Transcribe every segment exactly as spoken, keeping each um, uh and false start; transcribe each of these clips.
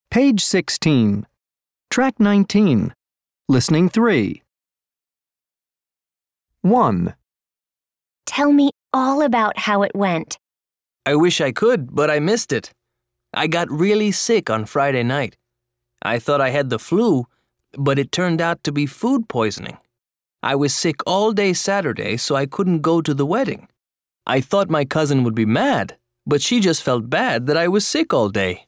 Page sixteen. Track nineteen. Listening three. one. Tell me all about how it went. I wish I could, but I missed it. I got really sick on Friday night. I thought I had the flu, but it turned out to be food poisoning. I was sick all day Saturday, so I couldn't go to the wedding. I thought my cousin would be mad, but she just felt bad that I was sick all day.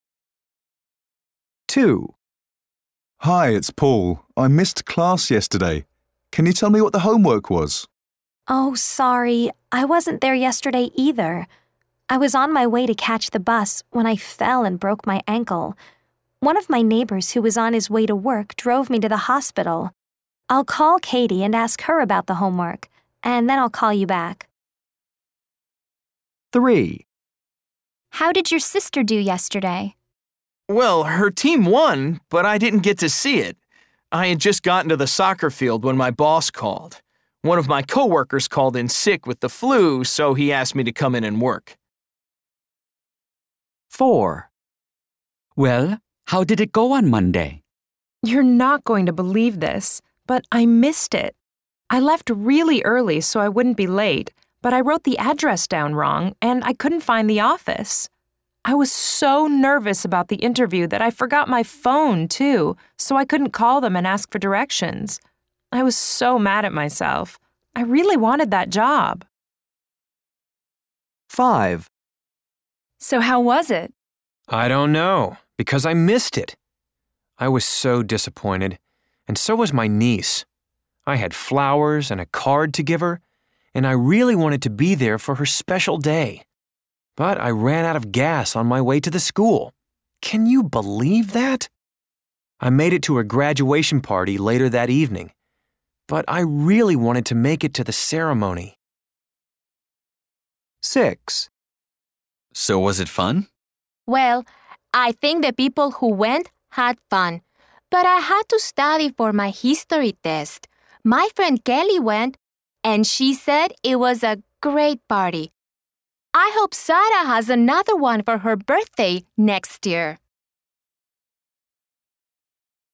two. Hi, it's Paul. I missed class yesterday. Can you tell me what the homework was? Oh, sorry. I wasn't there yesterday either. I was on my way to catch the bus when I fell and broke my ankle. One of my neighbors who was on his way to work drove me to the hospital. I'll call Katie and ask her about the homework, and then I'll call you back. three. How did your sister do yesterday? Well, her team won, but I didn't get to see it. I had just gotten to the soccer field when my boss called. One of my coworkers called in sick with the flu, so he asked me to come in and work. four. Well, how did it go on Monday? You're not going to believe this, but I missed it. I left really early so I wouldn't be late, but I wrote the address down wrong and I couldn't find the office. I was so nervous about the interview that I forgot my phone, too, so I couldn't call them and ask for directions. I was so mad at myself. I really wanted that job. five. So how was it? I don't know, because I missed it. I was so disappointed, and so was my niece. I had flowers and a card to give her, and I really wanted to be there for her special day. But I ran out of gas on my way to the school. Can you believe that? I made it to a graduation party later that evening, but I really wanted to make it to the ceremony. six. So was it fun? Well, I think the people who went had fun, but I had to study for my history test. My friend Kelly went, and she said it was a great party. I hope Sarah has another one for her birthday next year.